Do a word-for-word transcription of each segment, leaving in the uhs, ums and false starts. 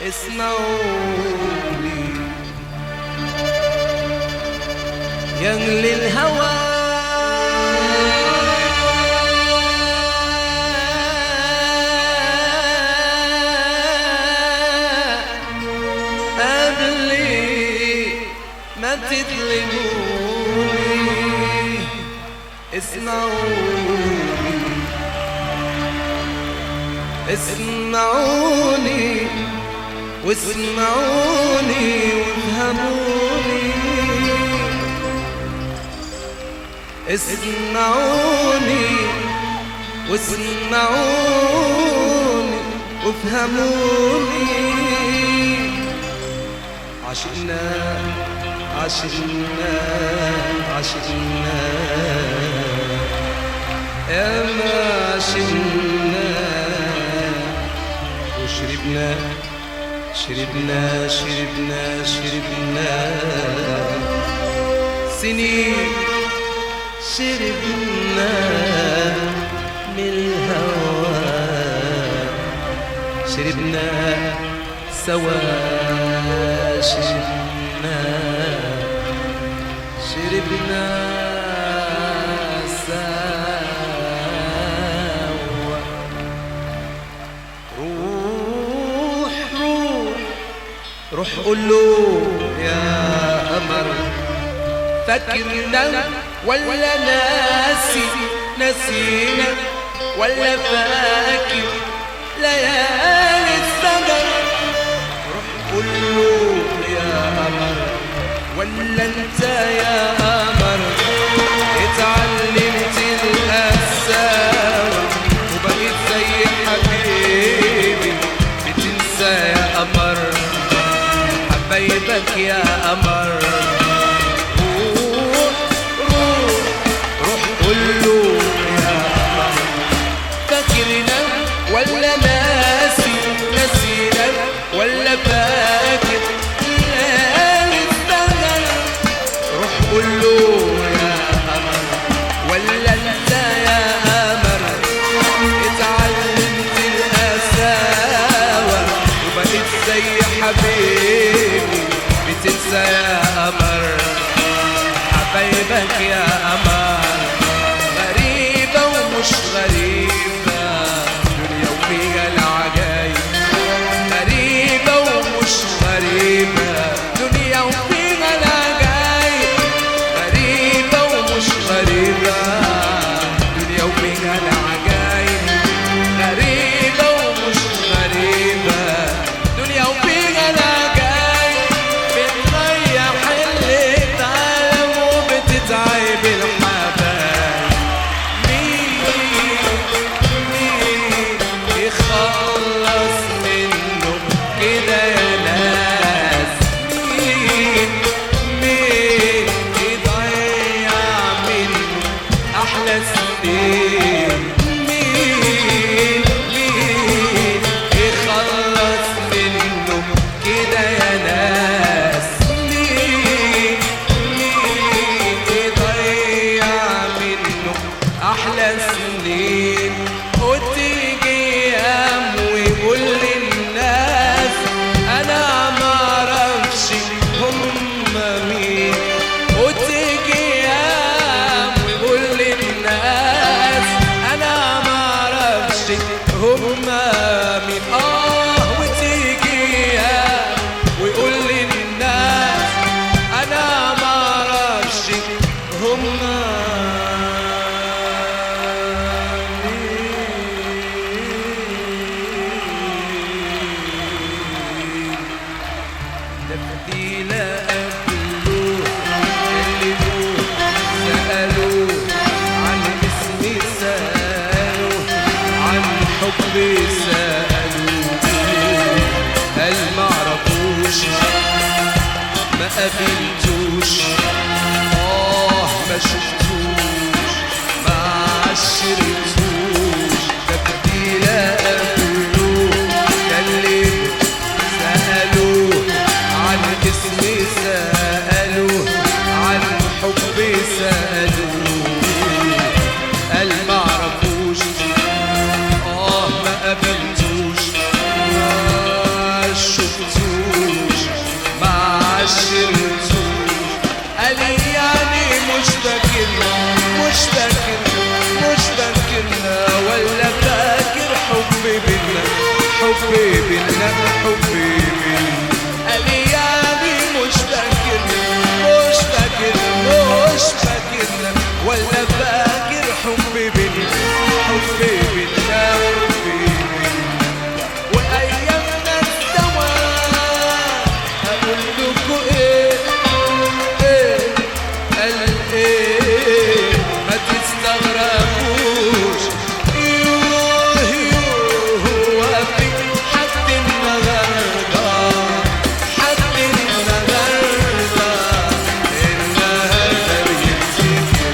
اسمعوني يا أهل الهوى قبل ما تظلموني اسمعوني اسمعوني واسمعوني وافهموني اسمعوني واسمعوني وافهموني عشقنا عشقنا عشقنا يا ما عشقنا وشربنا شربنا شربنا شربنا سنين شربنا من الهوى شربنا سوا شربنا شربنا سوا روح روح روح قول له يا قمر فاكرنا ولا ناسي نسينا ولا فاكر ليالي السهر روح قول له يا قمر ولا انت يا قمر اتعلمت القساوة وبقيت زي حبيبي بتنسى يا قمر حبايبك يا قمر ولا ناسي نسينا ولا فاكر ليالي السهر روح قول له يا قمر ولا انت يا قمر اتعلمت القساوة وبقيت زي حبيبي بتنسى يا قمر حبايبك يا قمر غريبة ومش غريبة فيها العجايب غريبة ومش غريبة دنيا وفيها العجايب غريبة ومش غريبة دنيا وفيها العجايب غريبة ومش غريبة دنيا وفيها العجايب بتريح اللي اتعلم وبتتعب الحبايب خلص منه كده يا ناس مين مين يضيع منه أحلى سنين مين مين يخلص منه كده يا ناس مين مين يضيع منه أحلى سنين وتيجي ويقول للناس انا معرفش هم مين وتيجي يام ويقول للناس انا معرفش هم مين اه وتيجي يام ويقول للناس انا معرفش هم تبديلة قبلوه كلموه سألوه عن اسمي سألوه عن حبي سألوه قال معرفوش ما قابلتوش آه ما شفتوش ما عشرتوش تبديلة قبلوه كلموه سألوه عن اسمي سألوه عن حبي سألوه قال معرفوش آه ما قابلتوش ما شفتوش حبي بينا حبي بينا الايامي مش فاكر مش فاكر مش فاكر ولا فاكر حبي بينا حبي بينا حبي بينا وايامنا سوا اقول لكم ايه ايه قال ايه ما تستغربوش يوه يوه هو في حد النهارده حد النهارده النهارده بيفتكر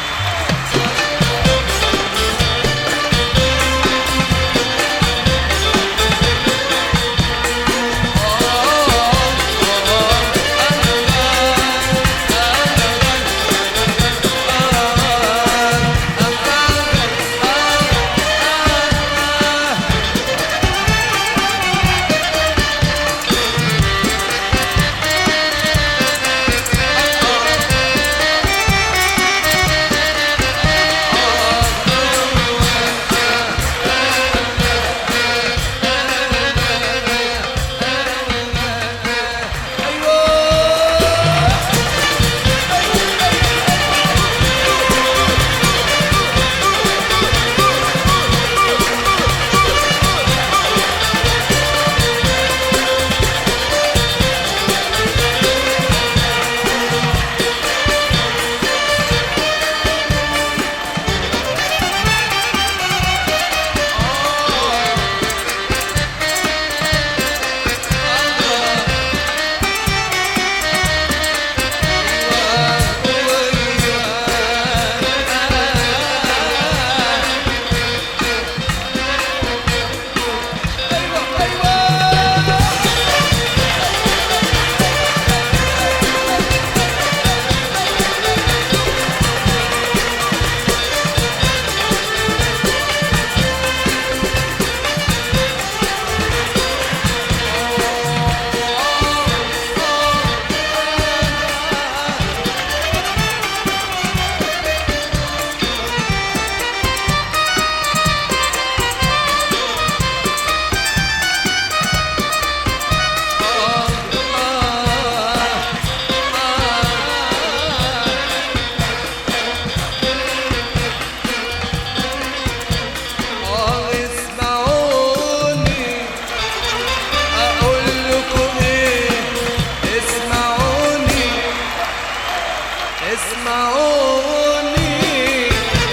اسمعوني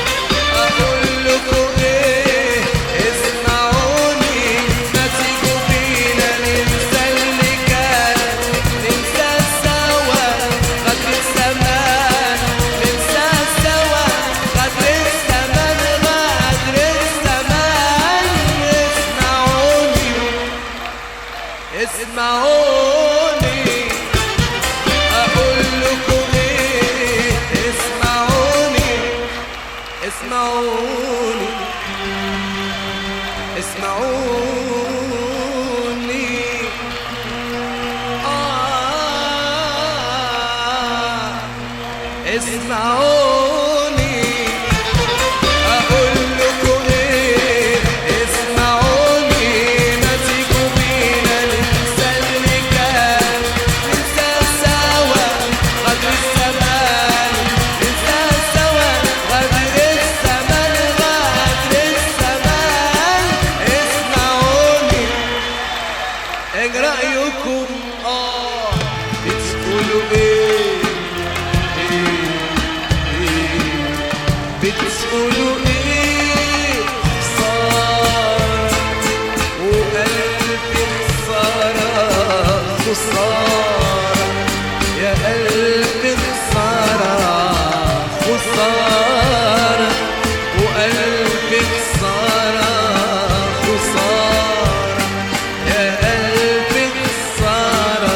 اقول لكم ايه اسمعوني ما تيجوا بينا ننسى اللي كان ننسى سوا غدر الزمان ننسى سوا غدر الزمان غدر الزمان اسمعوني اسمعوني اقول لكم اسمعوني اسمعوني آه اسمعوني أقول لكم إيه اسمعوني ما تيجوا بينا ننسى اللي كان ننسى سوا غدر الزمان ننسى سوا غدر الزمان غدر الزمان اسمعوني ايه رأيكم اه بتقولوا ايه بتقولوا ايه صار وقلبي خسارة خسارة يا قلبي خسارة خسارة وقلبي خسارة خسارة يا قلبي خسارة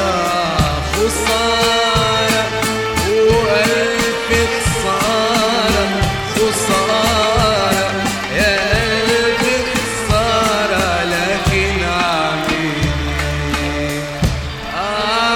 خسارة وقلبي خسارة خسارة يا قلبي خسارة لكن عامل آه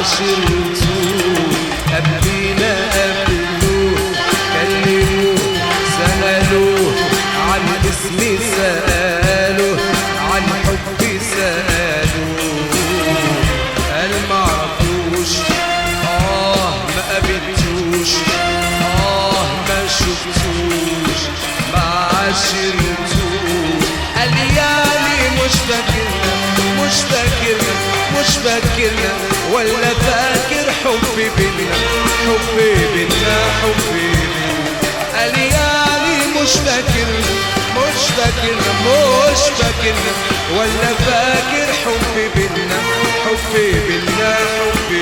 عاشرتوه قبلينا قابلوه كلموه سألوه عن اسمي سألوه عن حبي سألوه قال معرفوش آه ما قابلتوش آه ما شفتوش ما عاشرتوش قال يعني مش فاكرنا مش فاكرنا مش فاكرنا ولا فاكر حبي بينا حبي بينا حبي بينا قال يعني مش فاكرنا مش فاكرنا مش فاكرنا ولا فاكر حبي بينا حبي بينا حبي